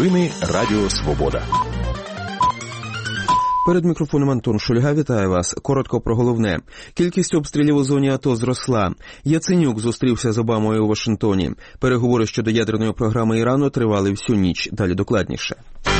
ефірі Радіо Свобода. Перед мікрофоном Антон Шульга, вітаю вас. Коротко про головне. Кількість обстрілів у зоні АТО зросла. Яценюк зустрівся з Обамою у Вашингтоні. Переговори щодо ядерної програми Ірану тривали всю ніч. Далі докладніше.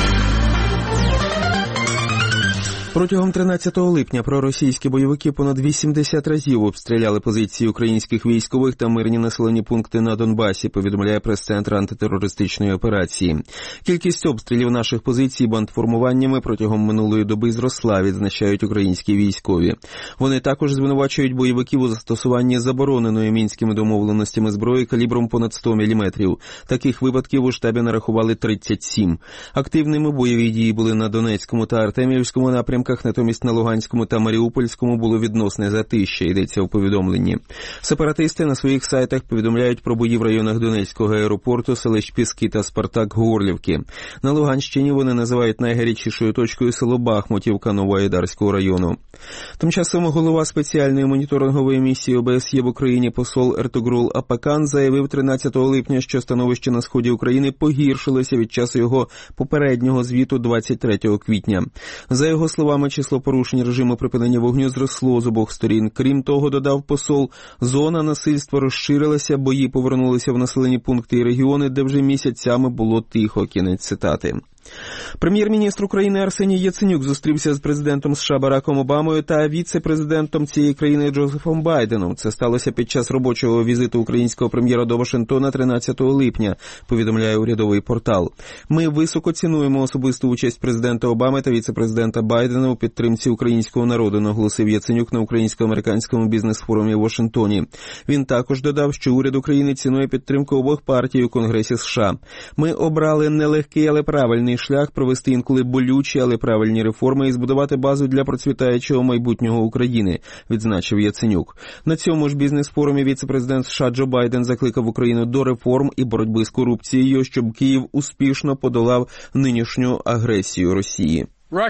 Протягом 13 липня проросійські бойовики понад 80 разів обстріляли позиції українських військових та мирні населені пункти на Донбасі, повідомляє прес-центр антитерористичної операції. Кількість обстрілів наших позицій бандформуваннями протягом минулої доби зросла, відзначають українські військові. Вони також звинувачують бойовиків у застосуванні забороненої мінськими домовленостями зброї калібром понад 100 мм. Таких випадків у штабі нарахували 37. Активними бойові дії були на Донецькому та Артемівському напрямках, натомість на Луганському та Маріупольському було відносне затища, йдеться у повідомленні. Сепаратисти на своїх сайтах повідомляють про бої в районах Донецького аеропорту, селищ Піски та Спартак-Горлівки. На Луганщині вони називають найгарячішою точкою село Бахмутівка Новоайдарського району. Тим часом голова спеціальної моніторингової місії ОБСЄ в Україні посол Ертугрул Апакан заявив 13 липня, що становище на сході України погіршилося від часу його попереднього звіту 23 квітня. За його словами, число порушень режиму припинення вогню зросло з обох сторін. Крім того, додав посол, зона насильства розширилася, бої повернулися в населені пункти і регіони, де вже місяцями було тихо. Кінець цитати. Прем'єр-міністр України Арсеній Яценюк зустрівся з президентом США Бараком Обамою та віце-президентом цієї країни Джозефом Байденом. Це сталося під час робочого візиту українського прем'єра до Вашингтона 13 липня, повідомляє урядовий портал. Ми високо цінуємо особисту участь президента Обами та віце-президента Байдена у підтримці українського народу, наголосив Яценюк на українсько-американському бізнес-форумі в Вашингтоні. Він також додав, що уряд України цінує підтримку обох партій у Конгресі США. Ми обрали нелегкий, але правильний шлях провести інколи болючі, але правильні реформи і збудувати базу для процвітаючого майбутнього України, відзначив Яценюк. На цьому ж бізнес-форумі віце-президент США Джо Байден закликав Україну до реформ і боротьби з корупцією, щоб Київ успішно подолав нинішню агресію Росії.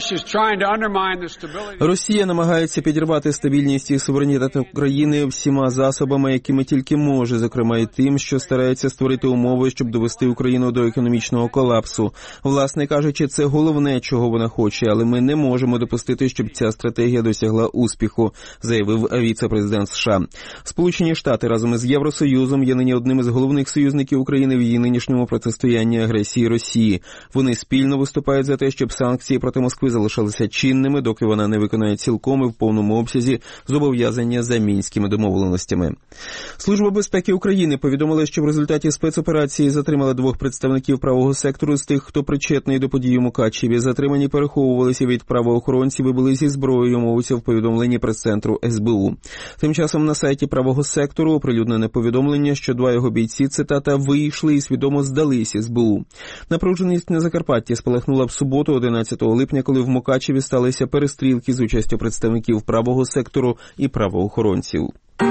Росія намагається підірвати стабільність і суверенітет України всіма засобами, якими тільки може, зокрема і тим, що старається створити умови, щоб довести Україну до економічного колапсу. Власне кажучи, це головне, чого вона хоче, але ми не можемо допустити, щоб ця стратегія досягла успіху, заявив віце-президент США. Сполучені Штати разом із Євросоюзом є нині одним із головних союзників України в її нинішньому протистоянні агресії Росії. Вони спільно виступають за те, щоб санкції проти Москви залишалися чинними, доки вона не виконає цілком і в повному обсязі зобов'язання за мінськими домовленостями. Служба безпеки України повідомила, що в результаті спецоперації затримали 2 представників правого сектору з тих, хто причетний до подій у Мукачеві. Затримані переховувалися від правоохоронців і були зі зброєю, мовиться в повідомленні прес-центру СБУ. Тим часом на сайті правого сектору оприлюднене повідомлення, що 2 його бійці, цитата, вийшли і свідомо здалися СБУ. Напруженість на Закарпатті спалахнула в суботу, 11 липня, коли в Мукачеві сталися перестрілки з участю представників правого сектору і правоохоронців.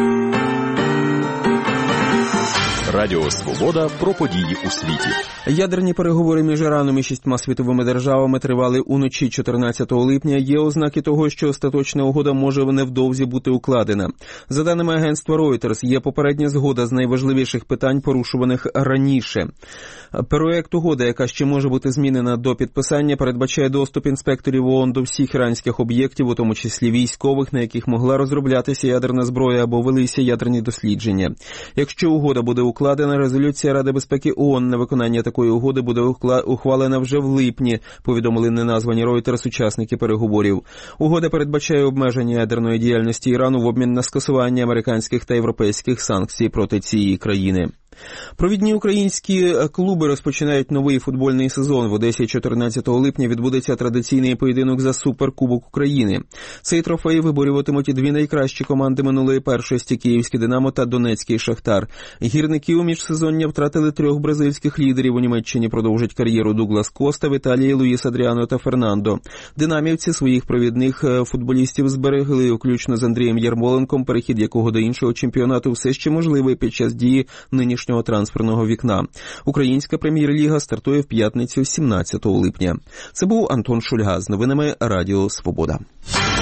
Радіо Свобода про події у світі. Ядерні переговори між Іраном і 6 світовими державами тривали уночі 14 липня. Є ознаки того, що остаточна угода може невдовзі бути укладена. За даними агентства Reuters, є попередня згода з найважливіших питань, порушуваних раніше. Проект угоди, яка ще може бути змінена до підписання, передбачає доступ інспекторів ООН до всіх іранських об'єктів, у тому числі військових, на яких могла розроблятися ядерна зброя або велися ядерні дослідження. Якщо угода буде укладена, резолюція Ради безпеки ООН на виконання такої угоди буде ухвалена вже в липні, повідомили неназвані Reuters учасники переговорів. Угода передбачає обмеження ядерної діяльності Ірану в обмін на скасування американських та європейських санкцій проти цієї країни. Провідні українські клуби розпочинають новий футбольний сезон. В Одесі 14 липня відбудеться традиційний поєдинок за Суперкубок України. Цей трофей виборюватимуть і 2 найкращі команди минулої першості – Київське «Динамо» та Донецький «Шахтар». Гірники у міжсезоння втратили 3 бразильських лідерів. У Німеччині продовжать кар'єру Дуглас Коста, в Італії – Луїс Адріано та Фернандо. Динамівці своїх провідних футболістів зберегли, включно з Андрієм Ярмоленком, перехід якого до іншого чемпіонату все ще можливий під час дії нинішнього трансферного вікна. Українська прем'єр-ліга стартує в п'ятницю 17 липня. Це був Антон Шульга з новинами Радіо Свобода.